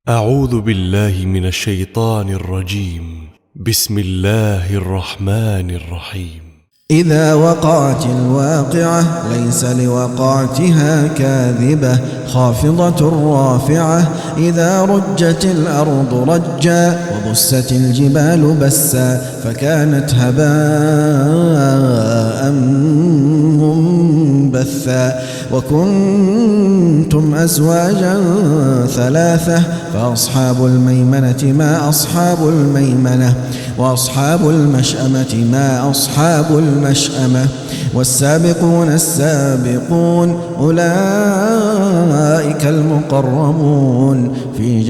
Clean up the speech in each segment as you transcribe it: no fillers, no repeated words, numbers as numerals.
أعوذ بالله من الشيطان الرجيم. بسم الله الرحمن الرحيم. إذا وقعت الواقعة ليس لوقعتها كاذبة خافضة رافعة إذا رجت الأرض رجا وبست الجبال بسا فكانت هباء منبثا وكنتم أزواجا ثلاثة فأصحاب الميمنة ما أصحاب الميمنة وأصحاب المشأمة ما أصحاب المشأمة والسابقون السابقون أولئك المقربون في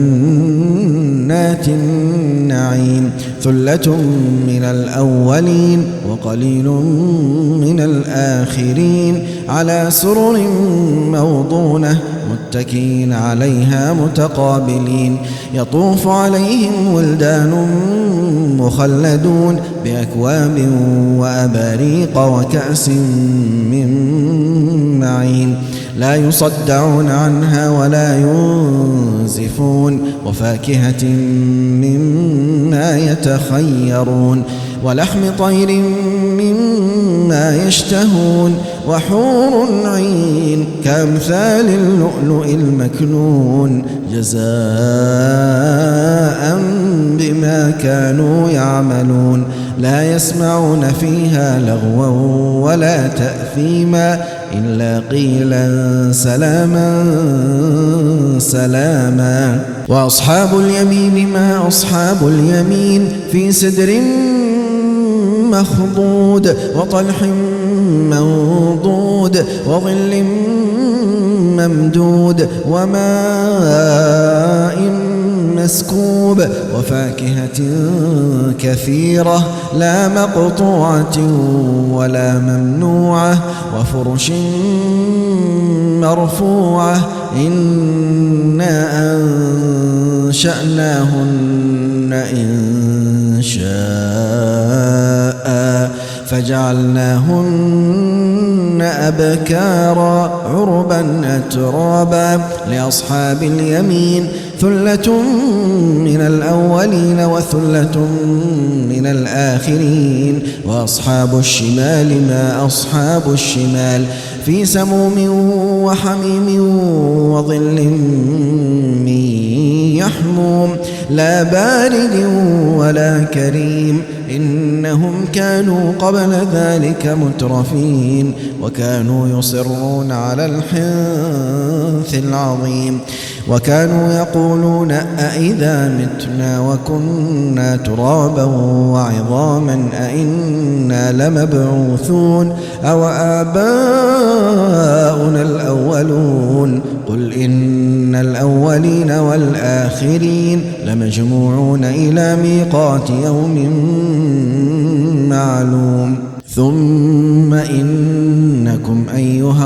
جنات النعيم ثلة من الأولين وقليل من الآخرين على سرر موضونة متكئين عليها متقابلين يطوف عليهم ولدان مخلدون بأكواب وأباريق وكأس من معين لا يصدعون عنها ولا ينزفون وفاكهة مما يتخيرون ولحم طير مما يشتهون وحور عين كأمثال اللؤلؤ المكنون جزاء بما كانوا يعملون لا يسمعون فيها لغوا ولا تأثيما إلا قيلا سلاما سلاما وأصحاب اليمين ما أصحاب اليمين في سدر مخضود وطلح منضود وظل ممدود وماء مسكوب وفاكهة كثيرة لا مقطوعة ولا ممنوعة وفرش مرفوعة إنا أنشأناهن إن شاء فجعلناهن أبكارا عربا أترابا لأصحاب اليمين ثلة من الأولين وثلة من الآخرين وأصحاب الشمال ما أصحاب الشمال في سموم وحميم وظل من يحموم لا بارد ولا كريم إنهم كانوا قبل ذلك مترفين وكانوا يصرون على الحنث العظيم وكانوا يقولون أئذا متنا وكنا ترابا وعظاما أئنا لمبعوثون أو آباؤنا الأولون قل إن الأولين والآخرين لمجموعون إلى ميقات يوم معلوم ثم إنكم أيها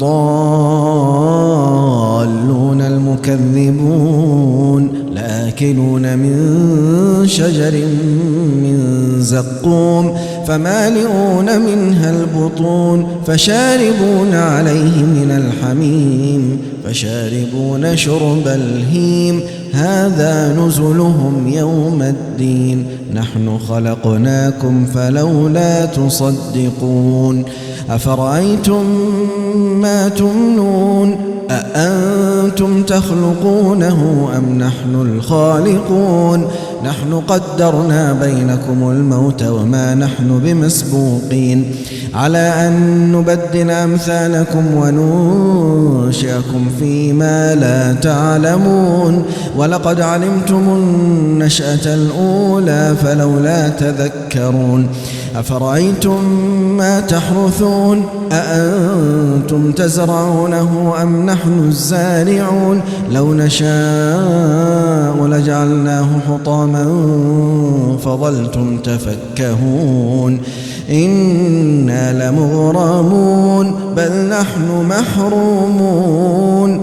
الضالون المكذبون لآكلون من شجر من زقوم فمالئون منها البطون فشاربون عليه من الحميم فشاربون شرب الهيم هذا نزلهم يوم الدين نحن خلقناكم فلولا تصدقون أفرأيتم ما تمنون أأنتم تخلقونه أم نحن الخالقون نحن قدرنا بينكم الموت وما نحن بمسبوقين على أن نبدل أمثالكم وننشئكم فيما لا تعلمون ولقد علمتم النشأة الأولى فلولا تذكرون أفرأيتم ما تحرثون أأنتم تزرعونه أم نحن الزارعون لو نشاء لجعلناه حطاما فظلتم تفكهون إنا لمغرمون بل نحن محرومون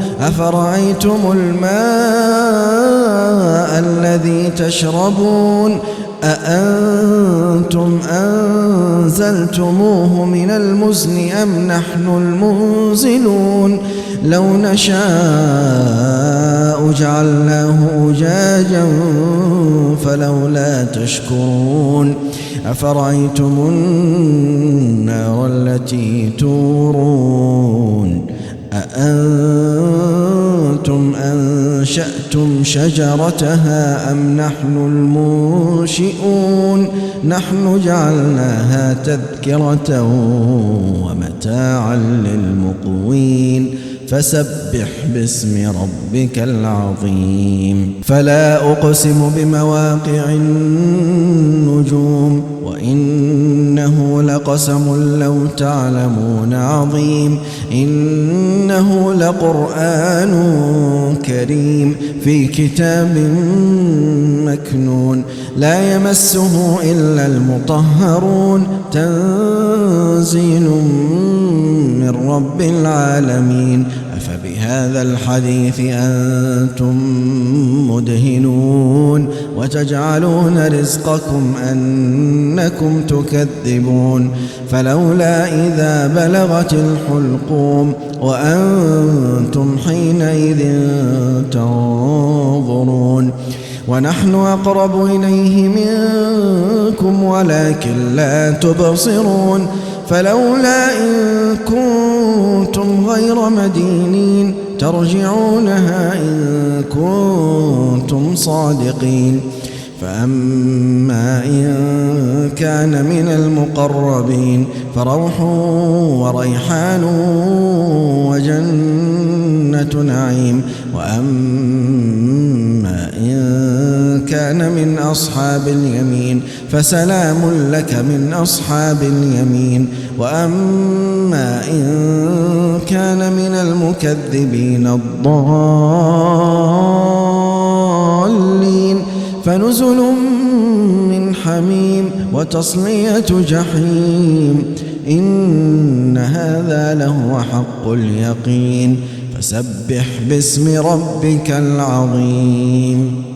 أفرأيتم الماء الذي تشربون أأنتم أنزلتموه من المزن أم نحن المنزلون لو نشاء جعلناه أجاجا فلولا تشكرون أفرأيتم النار التي تورون أأنتم أنشأتم شجرتها أم نحن المنشئون نحن جعلناها تذكرة ومتاعا للمقوين فسبح باسم ربك العظيم فلا أقسم بمواقع النجوم وإنه لقسم لو تعلمون عظيم إنه لقرآن كريم في كتاب مكنون لا يمسه إلا المطهرون تنزيل من رب العالمين أفبهذا الحديث أنتم مدهنون وتجعلون رزقكم أنكم تكذبون فلولا إذا بلغت الحلقوم وأنتم حينئذ تنظرون ونحن أقرب إليه منكم ولكن لا تبصرون فلولا إن كنتم غير مدينين ترجعونها إن كنتم صادقين فأما إن كان من المقربين فروح وريحان وجنة نعيم وأما إن كان من أصحاب اليمين فسلام لك من أصحاب اليمين وأما إن كان من المكذبين الضالين فنزل من حميم وتصلية جحيم إن هذا لهو حق اليقين فسبح باسم ربك العظيم